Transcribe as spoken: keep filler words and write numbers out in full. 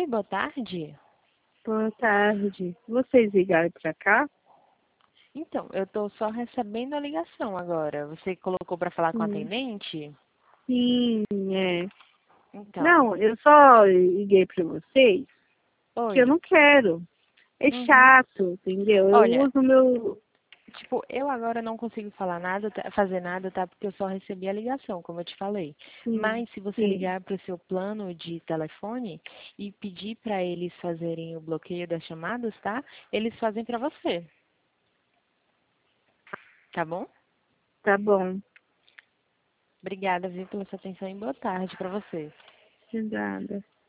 boa tarde. Boa tarde. Vocês ligaram pra cá? Então, eu tô só recebendo a ligação agora. Você colocou para falar com a Sim. atendente? Sim, é. Então, Não, eu só liguei pra vocês que eu oi. não quero. É Uhum. chato, entendeu? Eu Olha, uso meu... tipo, eu agora não consigo falar nada, tá- fazer nada, tá? Porque eu só recebi a ligação, como eu te falei. Sim, Mas se você sim. ligar para o seu plano de telefone e pedir para eles fazerem o bloqueio das chamadas, tá? Eles fazem para você, tá bom? Tá bom. Obrigada, viu, pela sua atenção e boa tarde para você. De nada.